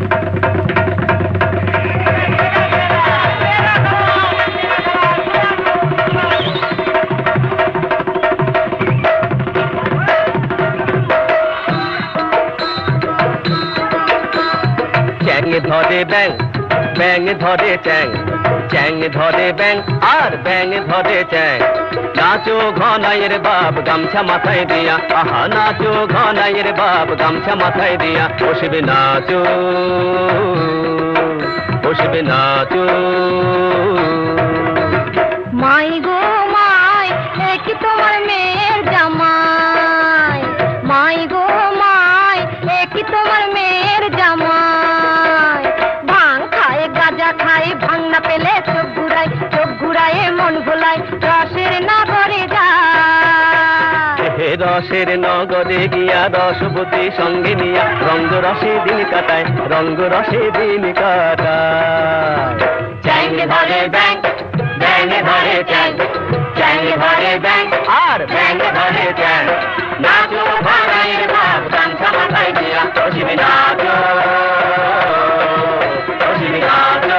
ধরে ব্যাং ব্যাং ধরে চ্যাং চ্যাং ধরে ব্যাং আর ব্যাং ধরে চ্যাং নাচো ঘনাইয়ের বাপ গামছা মাথায় দিয়া আহা নাচো ঘনাইয়ের বাপ গামছা মাথায় দিয়া বসবে নাচো বসবে নাচো মাই গো মাই কি তোমার মেয়ের জামাই মাই গো মাই কি তোমার মেয়ের জামাই ভাং খায় গাঁজা খায় ভাং না পেলে চোখ ঘুরায় মন ভোলায় রসের নগরে যায় রসের নগরে গিয়া রসবতী সঙ্গে নিয়া রঙ্গ রসে দিন কাটায় রঙ্গ রসে দিন কাটায় চ্যাং ধরে ব্যাং ব্যাং ধরে চ্যাং চ্যাং ধরে ব্যাং আর ব্যাং ধরে চ্যাং নাচো ঘনাইয়ের বাপ গামছা মাথায় দিয়া বসবে নাচো বসবে নাচো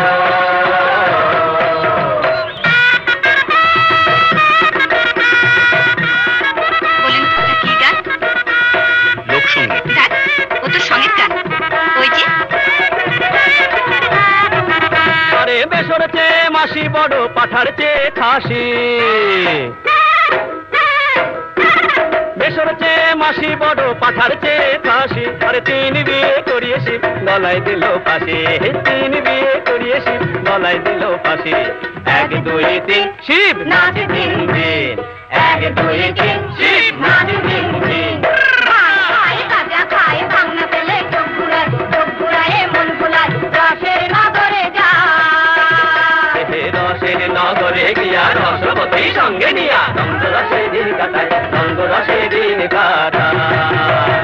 বেসর চেয়ে মাসি বড় পাঠার চেয়ে খাসি বেসর চেয়ে মাসি বড় পাঠার চেয়ে খাসি আরে 3 বিয়ে করিয়েছি গলায় দিল ফাঁসি 3 বিয়ে করিয়েছি গলায় দিল ফাঁসি 1 2 3 শিব নাচ 3 দিন 1 2 3 শিব নাচ 3 দিন গাঁজা খায় ভাং না পেলে চোখ ঘুরায় মন ভোলায় রসের নগরে যায় রসের নগরে গিয়া রসবতী সঙ্গে নিয়া রঙ্গ রসে দিন কাটায় রঙ্গ রসে দিন কাটায়